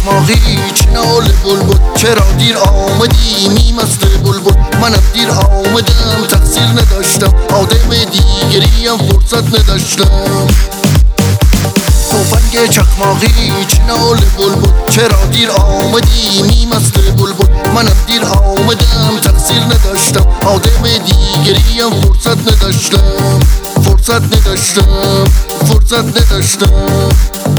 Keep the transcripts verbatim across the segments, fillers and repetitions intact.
چکماقی چنال بلبل چرا دیر آمدی میمست بلبل منم دیر آمدم تقصیر نداشتم آدم دیگریم فرصت نداشتم تفنگ چکماقی چنال بلبل چرا دیر آمدی میمست بلبل منم دیر آمدم تقصیر نداشتم آدم دیگریم فرصت نداشتم فرصت نداشتم فرصت نداشتم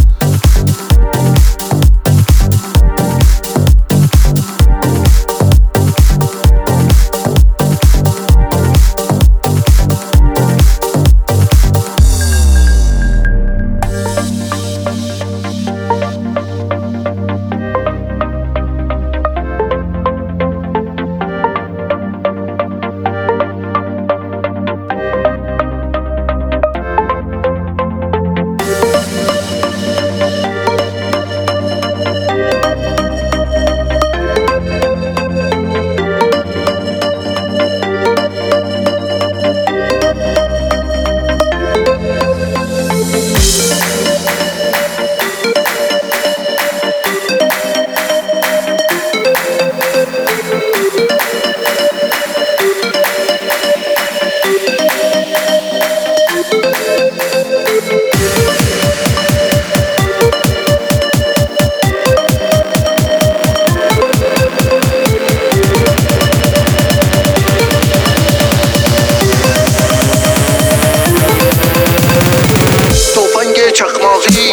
چکماقی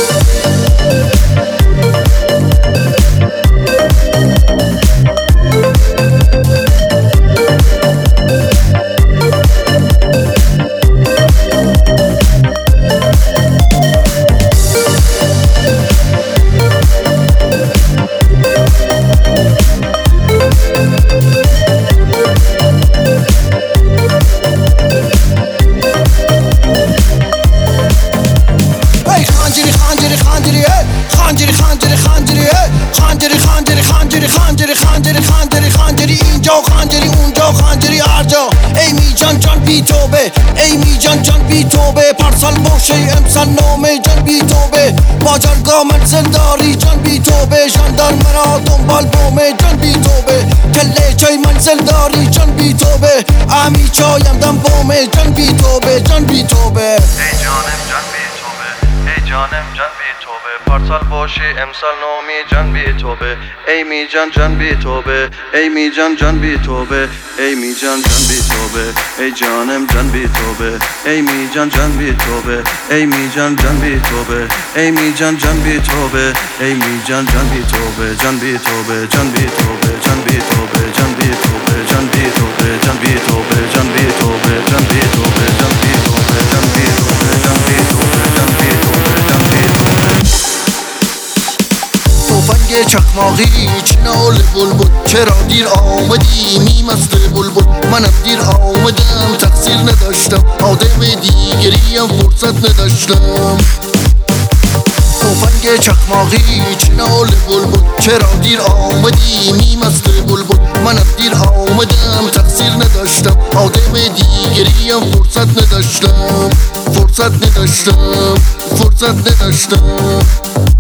اینجا خنجری اونجا خنجری هرجا ای می جان جان بی توبه ای می جان جان بی توبه پارسال باشه امسال نامه جان بی توبه بازارگاه منزل داری جان بی توبه ژاندارم مرا دنبال بومه جان بی توبه کله چای منزل داری جان بی توبه امی چایم دم بومه جان بی توبه جان بی توبه ای جانم جان بی توبه ای جانم جان بی توبه پارسال باشی امسال نامی جان بی توبه ای می جان جان بی توبه ای می جان جان بی توبه ای می جان جان بی توبه ای جانم جان بی توبه ای می جان جان بی توبه ای می جان جان بی توبه ای می جان جان بی توبه ای می جان جان بی توبه جان بی توبه جان بی توبه جان بی توبه جان بی توبه جان بی توبه جان بی توبه جان بی توبه جان بی توبه جان بی توبه جان بی توبه جان بی توبه جان بی توبه جان بی توبه تفنگ چکماقی چنال بلبل چرا دیر آمدی میمست بلبل منم دیر آمدم تقصیر نداشتم آدم دیگریم فرصت نداشتم تفنگ چکماقی چنال بلبل چرا دیر آمدی میمست بلبل منم دیر آمدم تقصیر نداشتم آدم دیگریم فرصت نداشتم فرصت نداشتم فرصت نداشتم